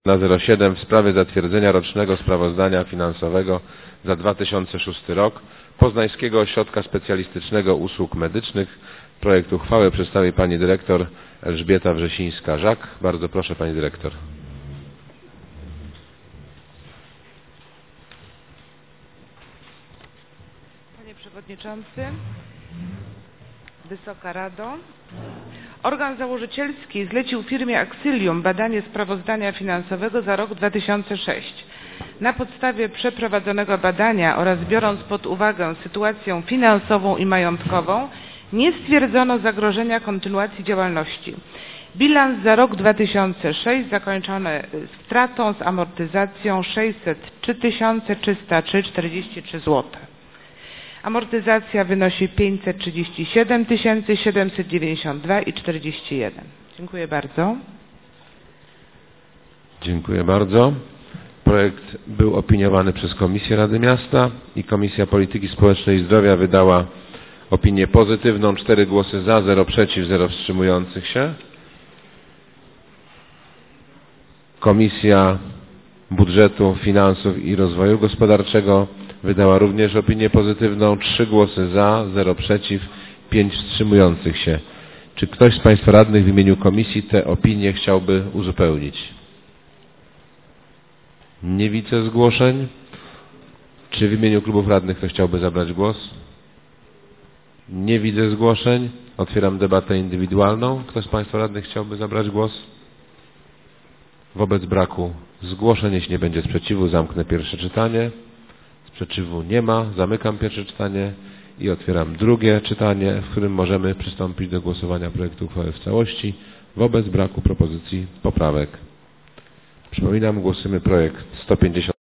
na 07 w sprawie zatwierdzenia rocznego sprawozdania finansowego za 2006 rok Poznańskiego Ośrodka Specjalistycznego Usług Medycznych. Projekt uchwały przedstawi pani dyrektor Elżbieta Wrzesińska-Żak. Bardzo proszę, pani dyrektor. Panie Przewodniczący, Wysoka Rado, organ założycielski zlecił firmie Axylium badanie sprawozdania finansowego za rok 2006. Na podstawie przeprowadzonego badania oraz biorąc pod uwagę sytuację finansową i majątkową, nie stwierdzono zagrożenia kontynuacji działalności. Bilans za rok 2006 zakończony stratą z amortyzacją 603 303,43 zł. Amortyzacja wynosi 537 792,41. Dziękuję bardzo. Dziękuję bardzo. Projekt był opiniowany przez Komisję Rady Miasta i Komisja Polityki Społecznej i Zdrowia wydała opinię pozytywną. 4 głosy za, 0 przeciw, 0 wstrzymujących się. Komisja Budżetu, Finansów i Rozwoju Gospodarczego wydała również opinię pozytywną. 3 głosy za, 0 przeciw, 5 wstrzymujących się. Czy ktoś z Państwa radnych w imieniu komisji te opinie chciałby uzupełnić? Nie widzę zgłoszeń. Czy w imieniu klubów radnych ktoś chciałby zabrać głos? Nie widzę zgłoszeń. Otwieram debatę indywidualną. Kto z Państwa radnych chciałby zabrać głos? Wobec braku zgłoszeń, jeśli nie będzie sprzeciwu, zamknę pierwsze czytanie. Sprzeciwu nie ma. Zamykam pierwsze czytanie i otwieram drugie czytanie, w którym możemy przystąpić do głosowania projektu uchwały w całości wobec braku propozycji poprawek. Przypominam, głosujemy projekt 150.